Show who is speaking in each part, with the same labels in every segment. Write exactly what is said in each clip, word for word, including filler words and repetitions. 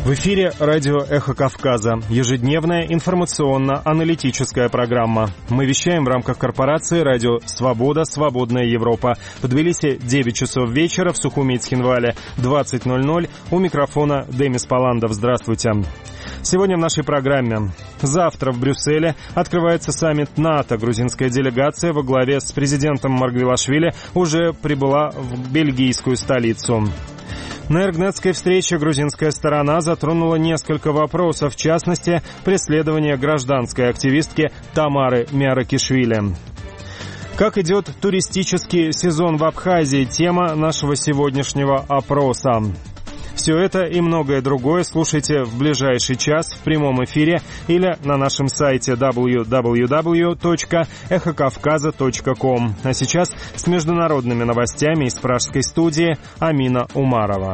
Speaker 1: В эфире радио «Эхо Кавказа». Ежедневная информационно-аналитическая программа. Мы вещаем в рамках корпорации «Радио Свобода. Свободная Европа». В Тбилиси девять часов вечера, в Сухуми и Цхинвале двадцать ноль ноль. У микрофона Демис Паландов. Здравствуйте. Сегодня в нашей программе. Завтра в Брюсселе открывается саммит НАТО. Грузинская делегация во главе с президентом Маргвелашвили уже прибыла в бельгийскую столицу. На Эргнетской встрече грузинская сторона затронула несколько вопросов, в частности, преследование гражданской активистки Тамары Миаракишвили. Как идет туристический сезон в Абхазии? Тема нашего сегодняшнего опроса. Все это и многое другое слушайте в ближайший час в прямом эфире или на нашем сайте дабл ю дабл ю дабл ю точка эхо кавказа точка ком. А сейчас с международными новостями из пражской студии Амина Умарова.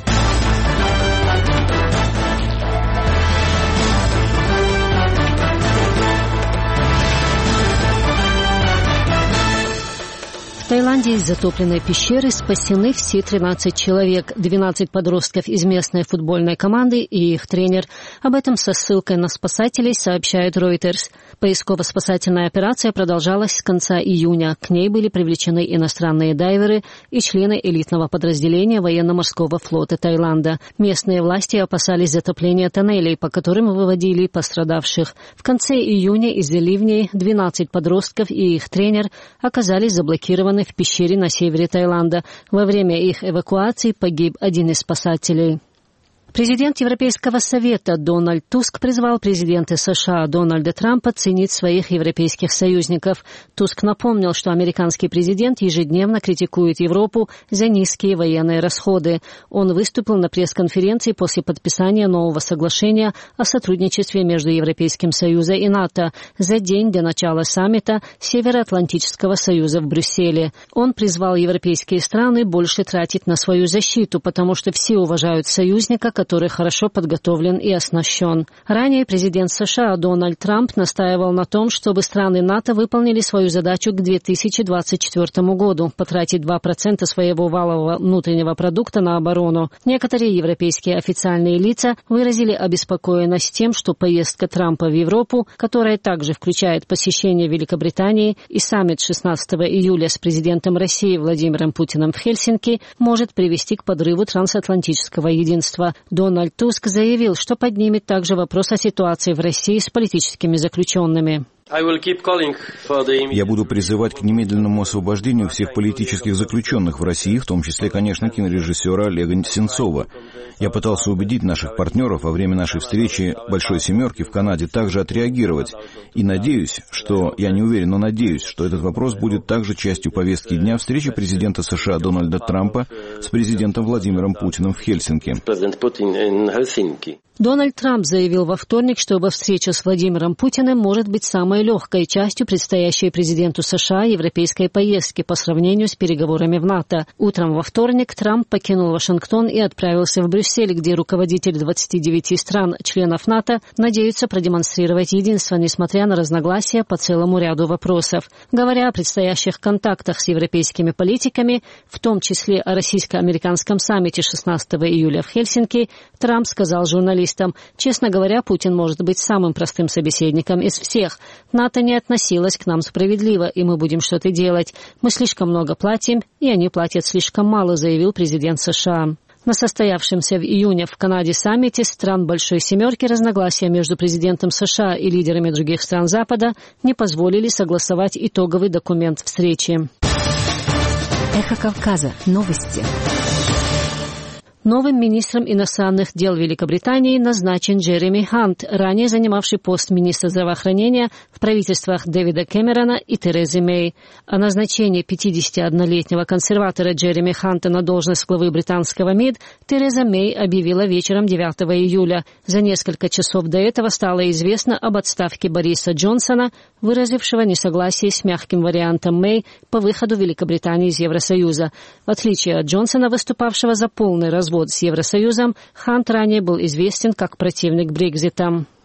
Speaker 2: В Таиланде из затопленной пещеры спасены все тринадцать человек, двенадцать подростков из местной футбольной команды и их тренер. Об этом со ссылкой на спасателей сообщает Reuters. Поисково-спасательная операция продолжалась с конца июня. К ней были привлечены иностранные дайверы и члены элитного подразделения военно-морского флота Таиланда. Местные власти опасались затопления тоннелей, по которым выводили пострадавших. В конце июня из-за ливней двенадцать подростков и их тренер оказались заблокированы в пещере на севере Таиланда. Во время их эвакуации погиб один из спасателей. Президент Европейского совета Дональд Туск призвал президента США Дональда Трампа ценить своих европейских союзников. Туск напомнил, что американский президент ежедневно критикует Европу за низкие военные расходы. Он выступил на пресс-конференции после подписания нового соглашения о сотрудничестве между Европейским Союзом и НАТО за день до начала саммита Североатлантического союза в Брюсселе. Он призвал европейские страны больше тратить на свою защиту, потому что все уважают союзника, который хорошо подготовлен и оснащен. Ранее президент США Дональд Трамп настаивал на том, чтобы страны НАТО выполнили свою задачу к две тысячи двадцать четвёртому году – потратить два процента своего валового внутреннего продукта на оборону. Некоторые европейские официальные лица выразили обеспокоенность тем, что поездка Трампа в Европу, которая также включает посещение Великобритании и саммит шестнадцатого июля с президентом России Владимиром Путиным в Хельсинки, может привести к подрыву трансатлантического единства. Дональд Туск заявил, что поднимет также вопрос о ситуации в России с политическими заключенными.
Speaker 3: Я буду призывать к немедленному освобождению всех политических заключенных в России, в том числе, конечно, кинорежиссера Олега Сенцова. Я пытался убедить наших партнеров во время нашей встречи «Большой семерки» в Канаде также отреагировать. И надеюсь, что, я не уверен, но надеюсь, что этот вопрос будет также частью повестки дня встречи президента США Дональда Трампа с президентом Владимиром Путиным в Хельсинки.
Speaker 2: Дональд Трамп заявил во вторник, что во встрече с Владимиром Путиным может быть самой легкой частью предстоящей президенту США европейской поездки по сравнению с переговорами в НАТО. Утром во вторник Трамп покинул Вашингтон и отправился в Брюссель, где руководители двадцати девяти стран, членов НАТО, надеются продемонстрировать единство, несмотря на разногласия по целому ряду вопросов. Говоря о предстоящих контактах с европейскими политиками, в том числе о российско-американском саммите шестнадцатого июля в Хельсинки, Трамп сказал журналистам: «Честно говоря, Путин может быть самым простым собеседником из всех. НАТО не относилось к нам справедливо, и мы будем что-то делать. Мы слишком много платим, и они платят слишком мало», заявил президент США. На состоявшемся в июне в Канаде саммите стран Большой Семерки разногласия между президентом США и лидерами других стран Запада не позволили согласовать итоговый документ встречи.
Speaker 4: Эхо Кавказа. Новости.
Speaker 2: Новым министром иностранных дел Великобритании назначен Джереми Хант, ранее занимавший пост министра здравоохранения в правительствах Дэвида Кэмерона и Терезы Мэй. О назначении пятидесятиоднолетнего консерватора Джереми Ханта на должность главы британского МИД Тереза Мэй объявила вечером девятого июля. За несколько часов до этого стало известно об отставке Бориса Джонсона, выразившего несогласие с мягким вариантом Мэй по выходу Великобритании из Евросоюза. В отличие от Джонсона, выступавшего за полный развод с Евросоюзом, Хант ранее был известен как противник Брексита.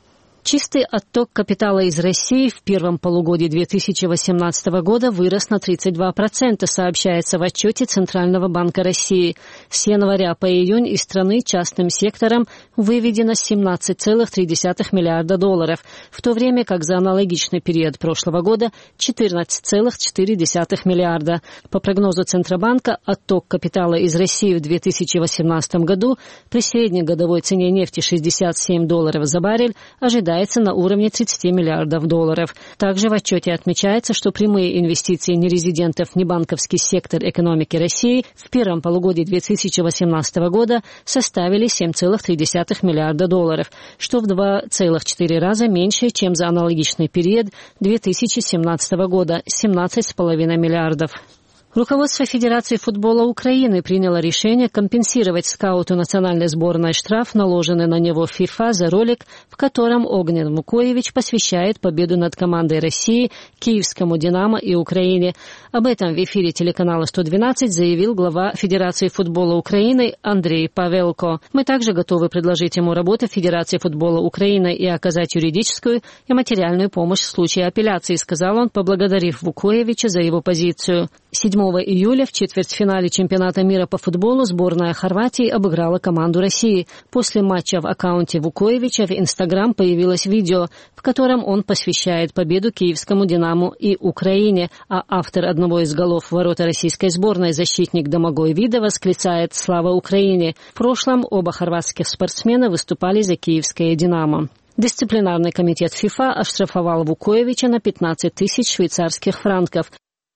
Speaker 2: Чистый отток капитала из России в первом полугодии две тысячи восемнадцатого года вырос на тридцать два процента, сообщается в отчете Центрального банка России. С января по июнь из страны частным сектором выведено семнадцать целых три десятых миллиарда долларов, в то время как за аналогичный период прошлого года четырнадцать целых четыре десятых миллиарда. По прогнозу Центробанка, отток капитала из России в две тысячи восемнадцатом году при средней годовой цене нефти шестьдесят семь долларов за баррель ожидается на уровне тридцать миллиардов долларов. Также в отчете отмечается, что прямые инвестиции нерезидентов в небанковский сектор экономики России в первом полугодии две тысячи восемнадцатого года составили семь целых три десятых миллиарда долларов, что в два целых четыре раза меньше, чем за аналогичный период две тысячи семнадцатого года – семнадцать целых пять десятых миллиардов. Руководство Федерации футбола Украины приняло решение компенсировать скауту национальной сборной штраф, наложенный на него ФИФА за ролик, в котором Огнен Вукоевич посвящает победу над командой России, киевскому «Динамо» и Украине. Об этом в эфире телеканала сто двенадцать заявил глава Федерации футбола Украины Андрей Павелко. «Мы также готовы предложить ему работу в Федерации футбола Украины и оказать юридическую и материальную помощь в случае апелляции», сказал он, поблагодарив Вукоевича за его позицию. седьмого июля в четвертьфинале чемпионата мира по футболу сборная Хорватии обыграла команду России. После матча в аккаунте Вукоевича в Инстаграм появилось видео, в котором он посвящает победу киевскому «Динамо» и Украине, а автор одного из голов в ворота российской сборной, защитник Домагой Вида, восклицает «Слава Украине!». В прошлом оба хорватских спортсмена выступали за киевское «Динамо». Дисциплинарный комитет ФИФА оштрафовал Вукоевича на пятнадцать тысяч швейцарских франков.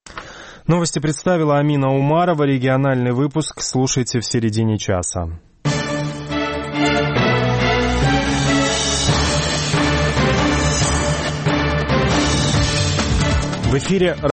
Speaker 1: Новости представила Амина Умарова. Региональный выпуск слушайте в середине часа. В эфире